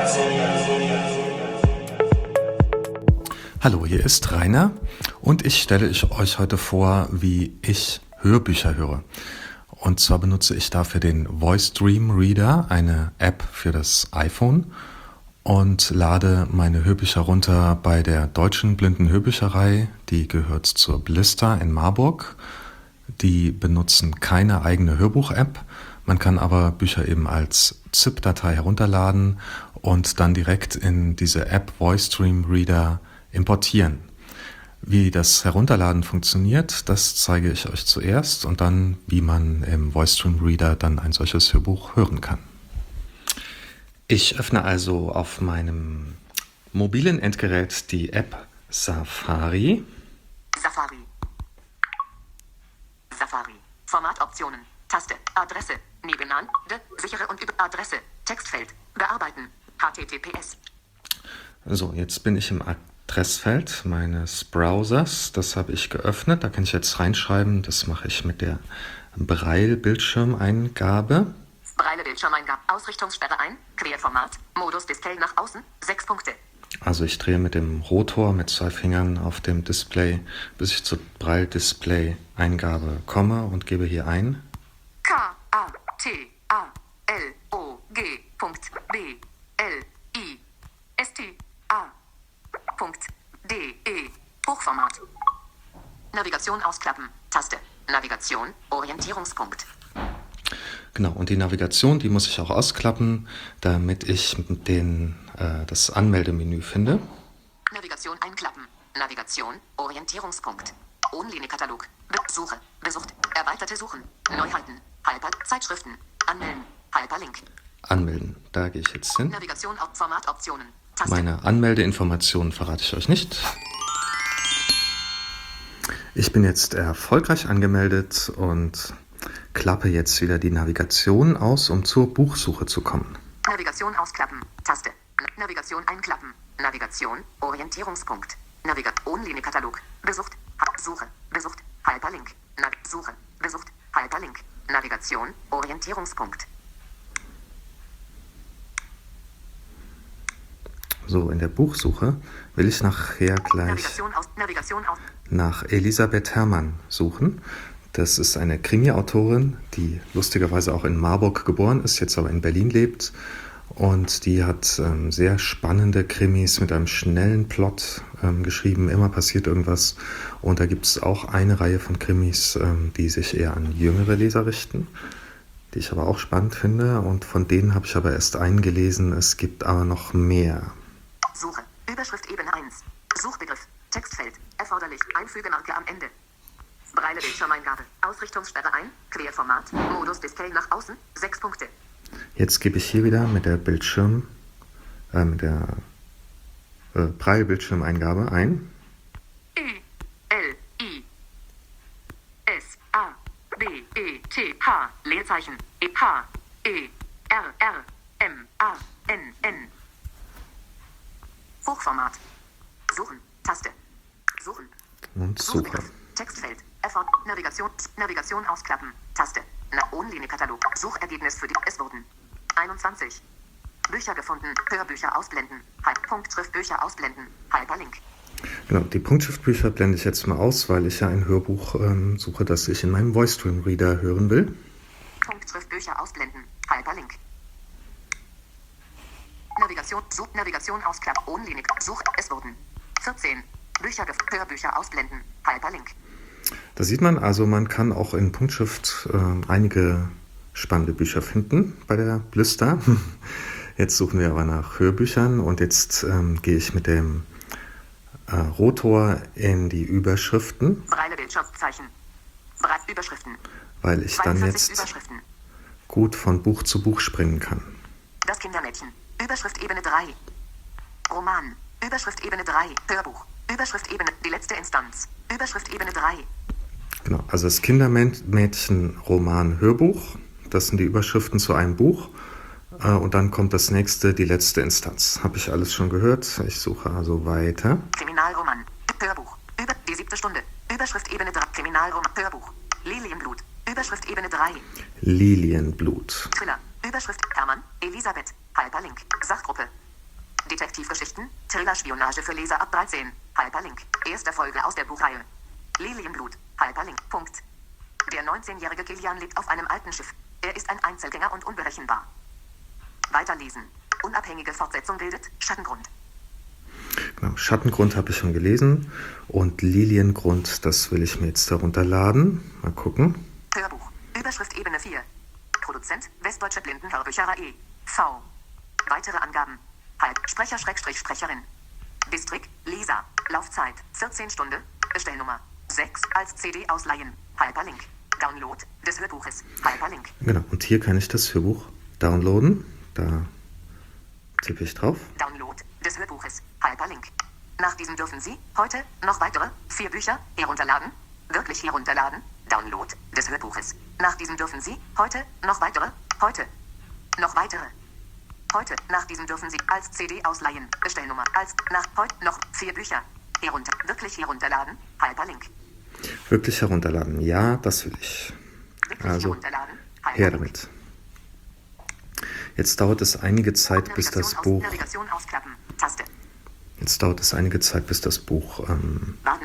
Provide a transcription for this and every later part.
Hallo, hier ist Rainer und ich stelle euch heute vor, wie ich Hörbücher höre. Und zwar benutze ich dafür den Voice Dream Reader, eine App für das iPhone, und lade meine Hörbücher runter bei der Deutschen Blindenhörbücherei. Die gehört zur Blista in Marburg. Die benutzen keine eigene Hörbuch-App. Man kann aber Bücher eben als ZIP-Datei herunterladen und dann direkt in diese App Voice Dream Reader importieren. Wie das Herunterladen funktioniert, das zeige ich euch zuerst und dann, wie man im Voice Dream Reader dann ein solches Hörbuch hören kann. Ich öffne also auf meinem mobilen Endgerät die App Safari. Safari. Formatoptionen. Taste. Adresse. Nebenan. Sichere und über Adresse. Textfeld. Bearbeiten. HTTPS. So, jetzt bin ich im Adressfeld meines Browsers. Das habe ich geöffnet. Da kann ich jetzt reinschreiben. Das mache ich mit der Braille-Bildschirmeingabe. Braille-Bildschirmeingabe. Ausrichtungssperre ein. Querformat. Modus Display nach außen. 6 Punkte. Also ich drehe mit dem Rotor mit 2 Fingern auf dem Display, bis ich zur Braille-Display-Eingabe komme und gebe hier ein KATALOGBLISTA.de. Hochformat. Navigation ausklappen. Taste. Navigation. Orientierungspunkt. Genau, und die Navigation, die muss ich auch ausklappen, damit ich das Anmeldemenü finde. Navigation einklappen. Navigation. Orientierungspunkt. Onlinekatalog. Suche. Besucht. Erweiterte Suchen. Neuheiten. Zeitschriften. Anmelden. Hyperlink. Anmelden, da gehe ich jetzt hin. Navigation. Formatoptionen. Taste. Meine Anmeldeinformationen verrate ich euch nicht. Ich bin jetzt erfolgreich angemeldet und klappe jetzt wieder die Navigation aus, um zur Buchsuche zu kommen. Navigation ausklappen. Taste. Navigation einklappen. Navigation. Orientierungspunkt. Onlinekatalog. Besucht. Suche. Besucht. Hyperlink. Suche. Besucht. Hyperlink. Navigation. Orientierungspunkt. So, in der Buchsuche will ich nachher gleich nach Elisabeth Herrmann suchen. Das ist eine Krimi-Autorin, die lustigerweise auch in Marburg geboren ist, jetzt aber in Berlin lebt. Und die hat sehr spannende Krimis mit einem schnellen Plot geschrieben. Immer passiert irgendwas. Und da gibt es auch eine Reihe von Krimis, die sich eher an jüngere Leser richten, die ich aber auch spannend finde. Und von denen habe ich aber erst einen gelesen. Es gibt aber noch mehr. Suche. Überschrift Ebene 1. Suchbegriff. Textfeld. Erforderlich. Einfügemarke am Ende. Braille-Bildschirmeingabe. Ausrichtungssperre ein. Querformat. Modus Display nach außen. 6 Punkte. Jetzt gebe ich hier wieder mit der Braille-Bildschirmeingabe ein. ELISABETH. Leerzeichen. HERRMANN. Hochformat. Suchen. Taste. Suchen. Und Suche. Textfeld. Navigation ausklappen. Taste. Onlinekatalog. Suchergebnis für die. Es wurden 21 Bücher gefunden. Hörbücher ausblenden. Punktschriftbücher ausblenden. Hyperlink. Genau, die Punktschriftbücher blende ich jetzt mal aus, weil ich ja ein Hörbuch suche, das ich in meinem Voice Dream Reader hören will. Punktschriftbücher ausblenden. Hyperlink. Navigation ausklappen. Online. Es wurden 14 Hörbücher ausblenden. Hyperlink. Da sieht man also, man kann auch in Punktschrift einige spannende Bücher finden bei der Blista. Jetzt suchen wir aber nach Hörbüchern und jetzt gehe ich mit dem Rotor in die Überschriften. Braille-Bildschirmzeichen. Überschriften. Weil ich dann jetzt gut von Buch zu Buch springen kann. Das Kindermädchen. Überschrift Ebene 3. Roman. Überschrift Ebene 3. Hörbuch. Überschrift Ebene. Die letzte Instanz. Überschrift Ebene 3. Genau, also das Kindermädchen Roman Hörbuch. Das sind die Überschriften zu einem Buch. Und dann kommt das nächste, die letzte Instanz. Habe ich alles schon gehört. Ich suche also weiter. Kriminalroman. Hörbuch. Die 7. Stunde. Überschrift Ebene 3. Kriminalroman. Hörbuch. Lilienblut. Überschrift Ebene 3. Lilienblut. Thriller. Überschrift Hermann. Elisabeth. Hyperlink. Sachgruppe. Detektivgeschichten, Thriller-Spionage für Leser ab 13. Hyperlink. Erste Folge aus der Buchreihe. Lilienblut. Hyperlink. Punkt. Der 19-jährige Kilian lebt auf einem alten Schiff. Er ist ein Einzelgänger und unberechenbar. Weiterlesen. Unabhängige Fortsetzung bildet Schattengrund. Genau, Schattengrund habe ich schon gelesen und Liliengrund, das will ich mir jetzt herunterladen. Mal gucken. Hörbuch. Überschrift Ebene 4. Produzent Westdeutsche Blindenhörbücher e.V. Weitere Angaben. Sprecher/Sprecherin. Distrik Leser. Laufzeit 14 Stunden. Bestellnummer 6 als CD ausleihen. Hyperlink. Download des Hörbuches. Hyperlink. Genau, und hier kann ich das Hörbuch downloaden. Da tippe ich drauf. Download des Hörbuches. Hyperlink. Nach diesem dürfen Sie heute noch weitere 4 Bücher herunterladen. Wirklich herunterladen. Download des Hörbuches. Nach diesem dürfen Sie heute noch weitere. Heute. Noch weitere. Heute. Nach diesem dürfen Sie als CD ausleihen. Bestellnummer. Als nach heute noch 4 Bücher. Herunter. Wirklich herunterladen. Hyperlink. Wirklich herunterladen. Ja, das will ich. Wirklich Also, herunterladen. her damit. Jetzt dauert es einige Zeit, bis das Buch. Navigation ausklappen. Taste. Jetzt dauert es einige Zeit, bis das Buch Warten.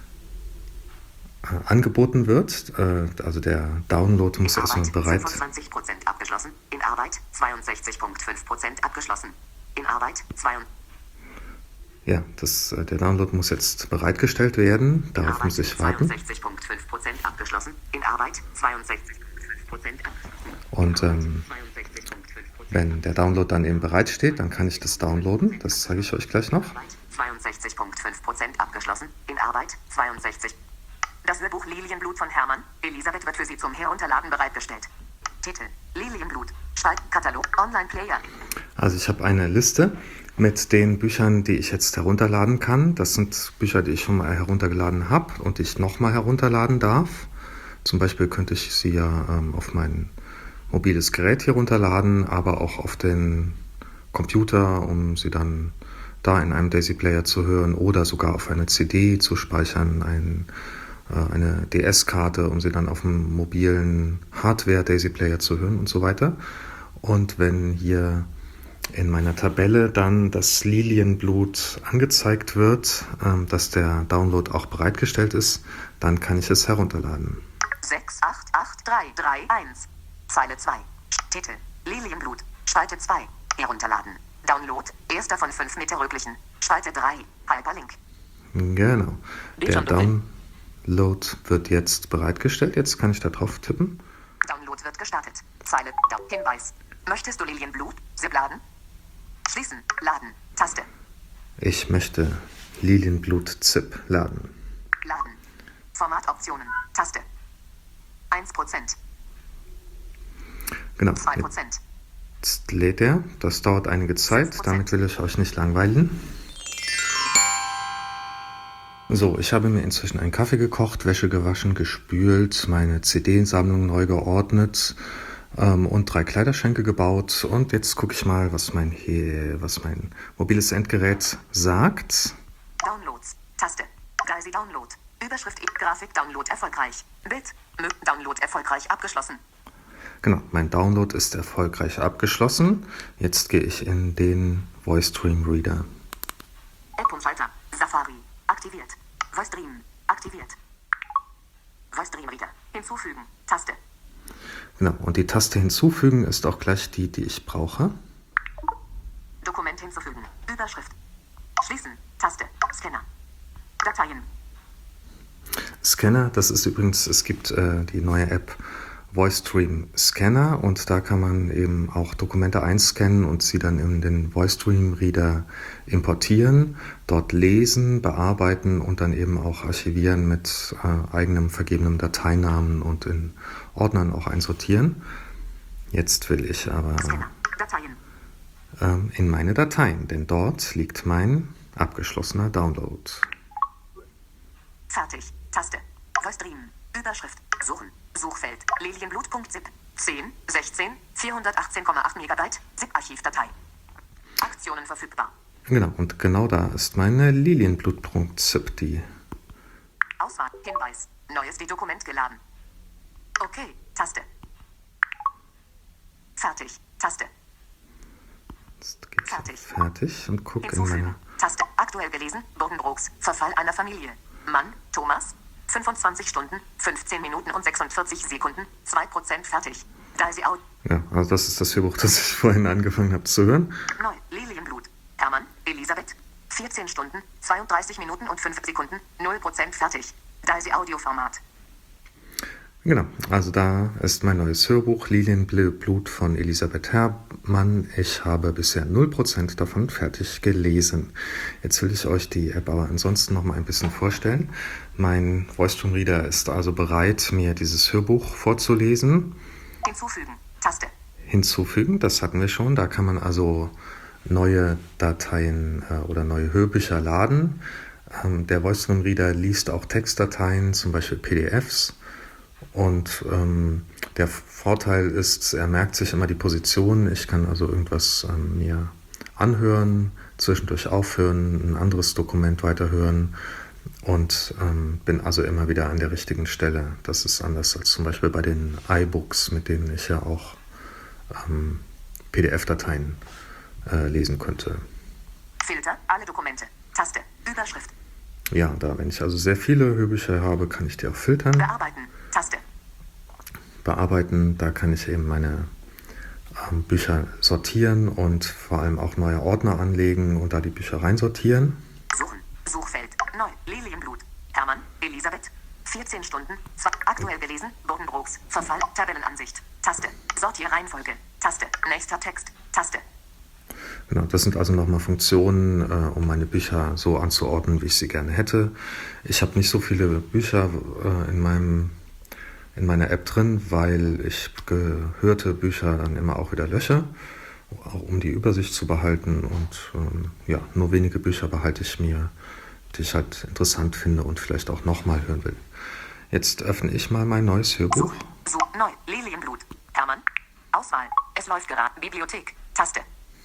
angeboten wird. Also der Download muss erstmal bereit. 25% abgeschlossen. In Arbeit 62,5% abgeschlossen. In Arbeit 22. Ja, der Download muss jetzt bereitgestellt werden. Darauf muss ich warten. 62,5% abgeschlossen. In Arbeit 62,5% abgeschlossen. Und wenn der Download dann eben bereitsteht, dann kann ich das downloaden. Das zeige ich euch gleich noch. 62,5% abgeschlossen. In Arbeit 62. Das Hörbuch Lilienblut von Hermann. Elisabeth wird für Sie zum Herunterladen bereitgestellt. Titel: Lilienblut. Spaltkatalog. Online-Player. Also ich habe eine Liste mit den Büchern, die ich jetzt herunterladen kann. Das sind Bücher, die ich schon mal heruntergeladen habe und die ich nochmal herunterladen darf. Zum Beispiel könnte ich sie ja auf mein mobiles Gerät hier runterladen, aber auch auf den Computer, um sie dann da in einem Daisy Player zu hören oder sogar auf eine CD zu speichern, eine DS-Karte, um sie dann auf dem mobilen Hardware Daisy Player zu hören und so weiter. Und wenn hier in meiner Tabelle dann das Lilienblut angezeigt wird, dass der Download auch bereitgestellt ist, dann kann ich es herunterladen. 688331. Zeile 2. Titel: Lilienblut. Spalte 2. Herunterladen. Download. Erster von 5 meterröglichen. Spalte 3. Hyperlink. Genau. Der Download wird jetzt bereitgestellt. Jetzt kann ich da drauf tippen. Download wird gestartet. Zeile. Hinweis. Möchtest du Lilienblut? ZIP laden? Schließen. Laden. Taste. Ich möchte Lilienblut ZIP laden. Laden. Formatoptionen. Taste. 1%. Genau. 2%. Jetzt lädt er. Das dauert einige Zeit. 5%. Damit will ich euch nicht langweilen. So, ich habe mir inzwischen einen Kaffee gekocht, Wäsche gewaschen, gespült, meine CD-Sammlung neu geordnet und 3 Kleiderschränke gebaut. Und jetzt gucke ich mal, was mein mobiles Endgerät sagt. Downloads. Taste. Daisy Download. Überschrift Grafik Download erfolgreich. Bild. Download erfolgreich abgeschlossen. Genau, mein Download ist erfolgreich abgeschlossen. Jetzt gehe ich in den VoiceStream Reader. App-Umschalter. Safari. Aktiviert. VoiceStream. Aktiviert. VoiceStream Reader. Hinzufügen. Taste. Genau, und die Taste hinzufügen ist auch gleich die ich brauche. Dokument hinzufügen. Überschrift. Schließen. Taste. Scanner. Dateien. Scanner, das ist übrigens, es gibt die neue App VoiceStream Scanner und da kann man eben auch Dokumente einscannen und sie dann in den VoiceStream Reader importieren, dort lesen, bearbeiten und dann eben auch archivieren mit eigenem vergebenem Dateinamen und in Ordnern auch einsortieren. Jetzt will ich aber Scanner. Dateien. in meine Dateien, denn dort liegt mein abgeschlossener Download. Fertig. Taste. VoiceStream. Überschrift. Suchen. Suchfeld. Lilienblut.zip. 10, 16, 418,8 Megabyte. ZIP-Archivdatei. Aktionen verfügbar. Genau, und genau da ist meine Lilienblut.zip, die. Auswahl. Hinweis. Neues D-Dokument geladen. Okay. Taste. Fertig. Taste. Jetzt geht's Fertig. fertig und guck in meine... Hinzufügen. Taste. Aktuell gelesen. Buddenbrooks. Verfall einer Familie. Mann, Thomas. 25 Stunden, 15 Minuten und 46 Sekunden. 2% fertig. Daisy out. Ja, also das ist das Hörbuch, das ich vorhin angefangen habe zu hören. Neu. Lilienblut. Hermann, Elisabeth. 14 Stunden, 32 Minuten und 5 Sekunden. 0% fertig. Daisy Audioformat. Genau, also da ist mein neues Hörbuch Lilienblut von Elisabeth Herrmann. Ich habe bisher 0% davon fertig gelesen. Jetzt will ich euch die App aber ansonsten noch mal ein bisschen vorstellen. Mein Voice Reader ist also bereit, mir dieses Hörbuch vorzulesen. Hinzufügen. Taste. Hinzufügen, das hatten wir schon. Da kann man also neue Dateien oder neue Hörbücher laden. Der Voice Reader liest auch Textdateien, zum Beispiel PDFs. Und der Vorteil ist, er merkt sich immer die Position. Ich kann also irgendwas mir anhören, zwischendurch aufhören, ein anderes Dokument weiterhören und bin also immer wieder an der richtigen Stelle. Das ist anders als zum Beispiel bei den iBooks, mit denen ich ja auch PDF-Dateien lesen könnte. Filter. Alle Dokumente. Taste. Überschrift. Ja, da, wenn ich also sehr viele Hörbücher habe, kann ich die auch filtern. Bearbeiten. Taste. Bearbeiten, da kann ich eben meine Bücher sortieren und vor allem auch neue Ordner anlegen und da die Bücher reinsortieren. Suchen. Suchfeld. Neu. Lilienblut. Hermann, Elisabeth. 14 Stunden. Aktuell gelesen. Buddenbrooks. Verfall. Tabellenansicht. Taste. Sortierreihenfolge. Taste. Nächster Text. Taste. Genau, das sind also nochmal Funktionen, um meine Bücher so anzuordnen, wie ich sie gerne hätte. Ich habe nicht so viele Bücher in meiner App drin, weil ich gehörte Bücher dann immer auch wieder lösche, auch um die Übersicht zu behalten. Und nur wenige Bücher behalte ich mir, die ich halt interessant finde und vielleicht auch nochmal hören will. Jetzt öffne ich mal mein neues Hörbuch. Neu. Lilienblut. Hermann. Auswahl. Es läuft gerade. Bibliothek. Taste.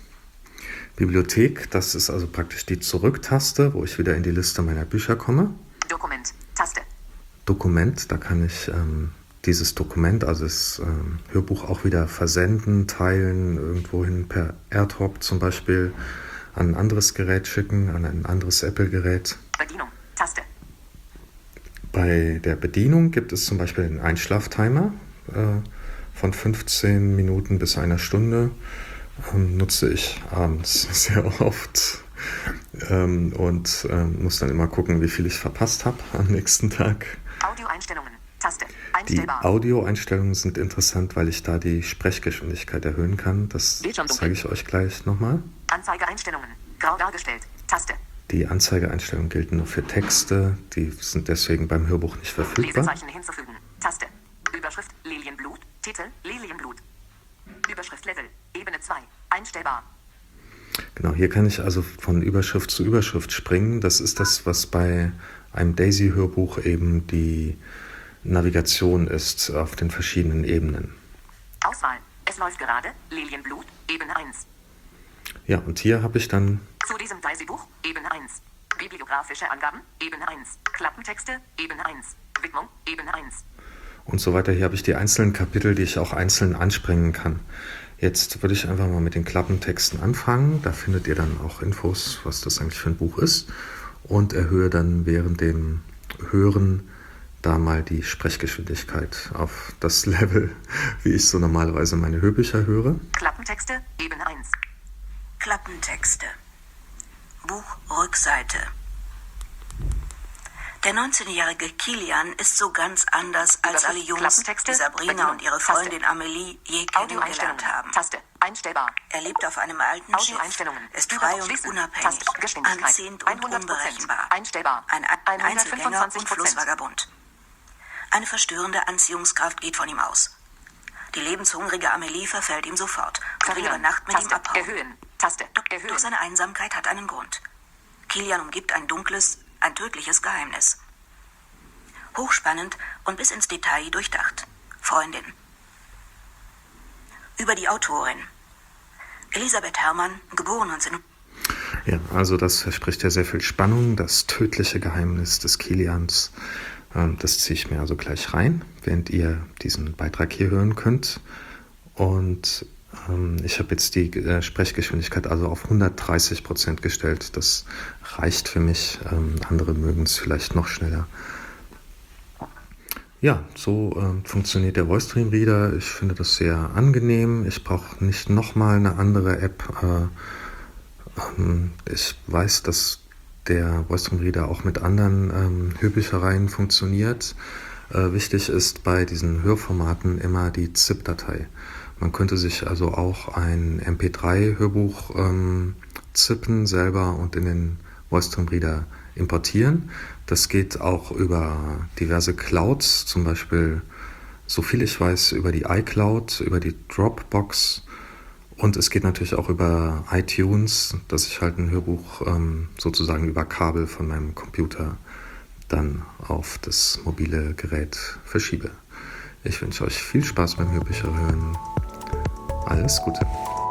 Bibliothek, das ist also praktisch die Zurück-Taste, wo ich wieder in die Liste meiner Bücher komme. Dokument. Taste. Dokument, da kann ich dieses Dokument, also das Hörbuch auch wieder versenden, teilen, irgendwohin per AirDrop zum Beispiel an ein anderes Gerät schicken, an ein anderes Apple-Gerät. Bedienung. Taste. Bei der Bedienung gibt es zum Beispiel einen Einschlaftimer von 15 Minuten bis einer Stunde. Nutze ich abends sehr oft und muss dann immer gucken, wie viel ich verpasst habe am nächsten Tag. Audioeinstellungen. Taste. Die Einstellbar. Audioeinstellungen sind interessant, weil ich da die Sprechgeschwindigkeit erhöhen kann. Das zeige ich euch gleich nochmal. Anzeigeeinstellungen. Grau dargestellt. Taste. Die Anzeigeeinstellungen gelten nur für Texte. Die sind deswegen beim Hörbuch nicht verfügbar. Lesezeichen hinzufügen. Taste. Überschrift Lilienblut. Titel Lilienblut. Überschrift Level. Ebene 2. Einstellbar. Genau, hier kann ich also von Überschrift zu Überschrift springen. Das ist das, was bei einem Daisy-Hörbuch eben die Navigation ist auf den verschiedenen Ebenen. Auswahl. Es läuft gerade. Lilienblut. Ebene 1. Ja, und hier habe ich dann Zu diesem Daisy-Buch. Ebene 1. Bibliografische Angaben. Ebene 1. Klappentexte. Ebene 1. Widmung. Ebene 1. und so weiter. Hier habe ich die einzelnen Kapitel, die ich auch einzeln anspringen kann. Jetzt würde ich einfach mal mit den Klappentexten anfangen. Da findet ihr dann auch Infos, was das eigentlich für ein Buch ist. Und erhöhe dann während dem Hören da mal die Sprechgeschwindigkeit auf das Level, wie ich so normalerweise meine Hörbücher höre. Klappentexte. Ebene 1. Klappentexte. Buchrückseite. Der 19-jährige Kilian ist so ganz anders als alle Jungs, Klappentexte, die Sabrina Bedienung, und ihre Taste. Freundin Amelie je kennengelernt Audioeinstellungen. haben. Taste. Einstellbar. Er lebt auf einem alten Schiff, Audioeinstellungen. ist frei und Schließen. unabhängig, Taste. Geschwindigkeit. anziehend und 100%. unberechenbar. Einstellbar. Ein Einzelgänger und 125%. Flussvagabund. Eine verstörende Anziehungskraft geht von ihm aus. Die lebenshungrige Amelie verfällt ihm sofort und will über Nacht mit ihm Taste. abhauen. Erhöhen. Taste. Erhöhen. Doch seine Einsamkeit hat einen Grund. Kilian umgibt ein dunkles, ein tödliches Geheimnis. Hochspannend und bis ins Detail durchdacht. Freundin. Über die Autorin. Elisabeth Herrmann, geboren 19... Ja, also das verspricht ja sehr viel Spannung. Das tödliche Geheimnis des Kilians. Das ziehe ich mir also gleich rein, während ihr diesen Beitrag hier hören könnt. Und Ich habe jetzt die Sprechgeschwindigkeit also auf 130% gestellt. Das reicht für mich. Andere mögen es vielleicht noch schneller. Ja, so funktioniert der VoiceStream Reader. Ich finde das sehr angenehm. Ich brauche nicht nochmal eine andere App. Ich weiß, dass der VoiceStream Reader auch mit anderen Hörbüchereien funktioniert. Wichtig ist bei diesen Hörformaten immer die ZIP-Datei. Man könnte sich also auch ein MP3-Hörbuch zippen selber und in den VoiceStream Reader importieren. Das geht auch über diverse Clouds, zum Beispiel, soviel ich weiß, über die iCloud, über die Dropbox, und es geht natürlich auch über iTunes, dass ich halt ein Hörbuch sozusagen über Kabel von meinem Computer dann auf das mobile Gerät verschiebe. Ich wünsche euch viel Spaß beim Hörbücher hören. Alles Gute.